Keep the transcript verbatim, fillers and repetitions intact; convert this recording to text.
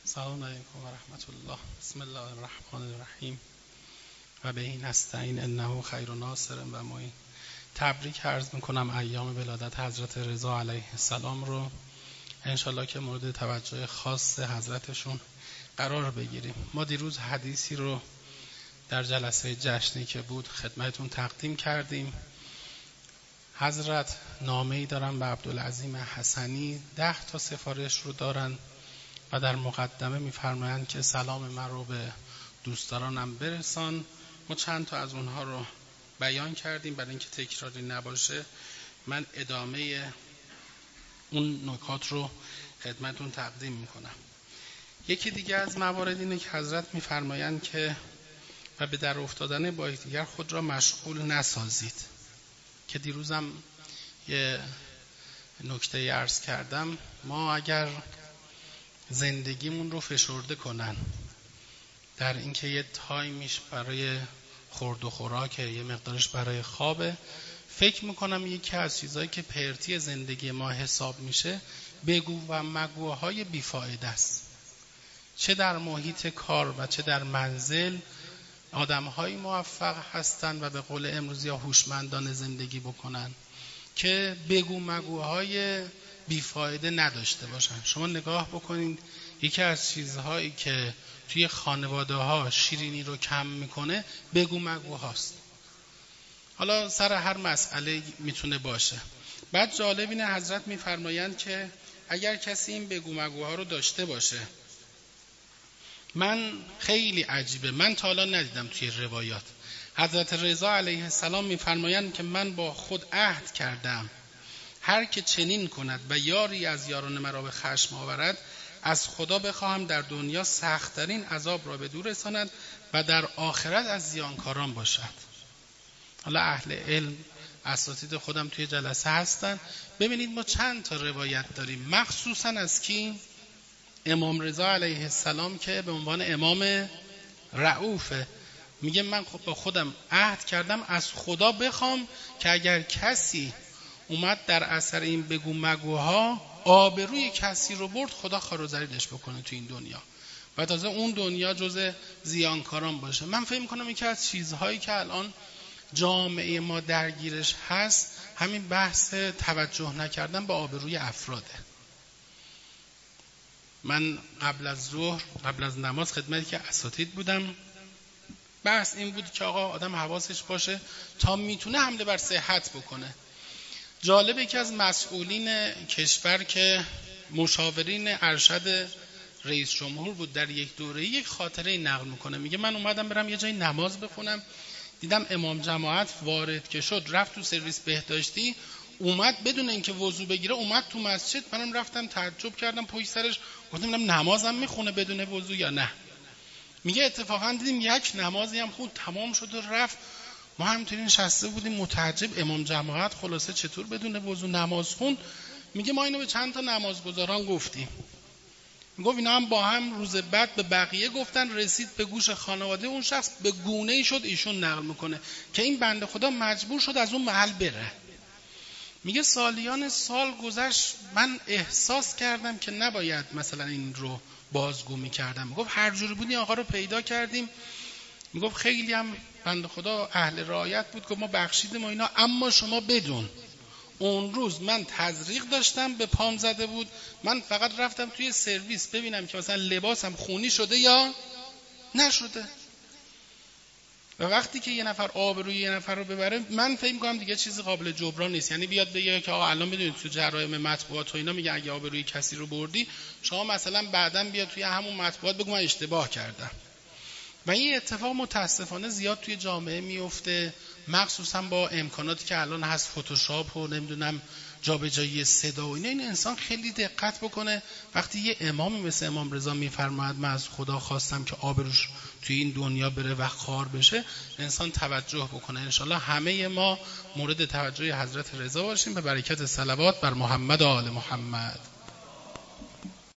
سلام علیکم و رحمت الله. بسم الله الرحمن الرحیم و به این نستعین انه خیر ناصر و معین. تبریک عرض میکنم ایام ولادت حضرت رضا علیه السلام رو، انشالله که مورد توجه خاص حضرتشون قرار بگیریم. ما دیروز حدیثی رو در جلسه جشنی که بود خدمتون تقدیم کردیم. حضرت نامه‌ای دارن به عبدالعظیم حسنی، ده تا سفارش رو دارن و در مقدمه میفرمایند که سلام من رو به دوستدارانم برسان. ما چند تا از اونها رو بیان کردیم برای اینکه تکراری نباشه. من ادامه اون نکات رو خدمتون تقدیم میکنم. یکی دیگه از موارد اینه که حضرت میفرمایند که و به در افتادن با یکدیگر خود را مشغول نسازید، که دیروزم یه نکته عرض کردم. ما اگر زندگیمون رو فشرده کنن در اینکه یه تایمیش برای خورد و خوراکه، یه مقدارش برای خوابه، فکر میکنم یکی از چیزایی که پرتی زندگی ما حساب میشه بگو و مگوهای بیفایده است. چه در محیط کار و چه در منزل آدم‌های موفق هستن و به قول امروزی ها هوشمندانه زندگی بکنن که بگو مگوهای بیفایده نداشته باشن. شما نگاه بکنید، یکی از چیزهایی که توی خانواده ها شیرینی رو کم میکنه بگو مگو هاست. حالا سر هر مسئله میتونه باشه. بعد جالب اینه حضرت میفرمایند که اگر کسی این بگو مگوها رو داشته باشه، من خیلی عجیبه، من تا حالا ندیدم توی روایات. حضرت رضا علیه السلام میفرمایند که من با خود عهد کردم هر که چنین کند و یاری از یاران مرا به خشم آورد، از خدا بخواهم در دنیا سخت‌ترین عذاب را به دور رساند و در آخرت از زیانکاران باشد. حالا اهل علم اساتید خودم توی جلسه هستن. ببینید ما چند تا روایت داریم، مخصوصا از کی؟ امام رضا علیه السلام که به عنوان امام رؤوفه. میگه من با خودم عهد کردم از خدا بخوام که اگر کسی اومد در اثر این بگو مگوها آبروی کسی رو برد، خدا خار و ذلیلش بکنه تو این دنیا و تازه اون دنیا جز زیانکاران باشه. من فکر میکنم یکی از چیزهایی که الان جامعه ما درگیرش هست همین بحث توجه نکردن به آبروی افراده. من قبل از ظهر قبل از نماز خدمتی که اساتید بودم، بحث این بود که آقا آدم حواسش باشه تا میتونه حمله بر صحت بکنه. جالبه که از مسئولین کشور که مشاورین ارشد رئیس جمهور بود در یک دوره یک خاطره نقل میکنه. میگه من اومدم برم یه جای نماز بخونم، دیدم امام جماعت وارد که شد رفت تو سرویس بهداشتی، اومد بدون اینکه وضو بگیره اومد تو مسجد. منم رفتم تعجب کردم پشت سرش، گفتم نمازم میخونه بدون وضو یا نه. میگه اتفاقا دیدیم یک نمازی هم خود تمام شد و رفت، ما همینطوری نشسته بودیم متعجب امام جماعت خلاصه چطور بدون وضو نماز خوند. میگه ما اینو به چند تا نمازگزاران گفتیم، میگه اینا هم با هم روز بعد به بقیه گفتن، رسید به گوش خانواده اون شخص، به گونه‌ای شد ایشون نقل میکنه که این بنده خدا مجبور شد از اون محل بره. میگه سالیان سال گذشت، من احساس کردم که نباید مثلا این رو بازگو میکردم. میگفت هر جوری بودی آقا رو پیدا کردیم، میگفت خیلی هم بنده خدا اهل رعایت بود، گفت ما بخشیدیم و اینا، اما شما بدون اون روز من تزریق داشتم به پام زده بود، من فقط رفتم توی سرویس ببینم که مثلا لباسم خونی شده یا نشده. و وقتی که یه نفر آبروی یه نفر رو ببره، من فکر می‌کنم دیگه چیزی قابل جبران نیست. یعنی بیاد بگه که آقا الان میدونید تو جرایم مطبوعات و اینا میگه اگه آبروی کسی رو بردی، شما مثلا بعداً بیاد توی همون مطبوعات بگو من اشتباه کردم. و این اتفاق متاسفانه زیاد توی جامعه میفته، مخصوصا با امکاناتی که الان هست، فتوشاپ و نمیدونم جابجایی صدا و اینا. این انسان خیلی دقت بکنه. وقتی یه امامی مثل امام رضا میفرماید من از خدا خواستم که آبروش توی این دنیا بره و خار بشه، انسان توجه بکنه. انشالله همه ما مورد توجه حضرت رضا باشیم به برکت صلوات بر محمد و آل محمد.